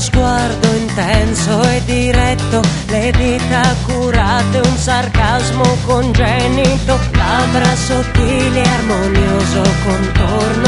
sguardo intenso e diretto, le dita curate, un sarcasmo congenito, labbra sottili, armonioso contorno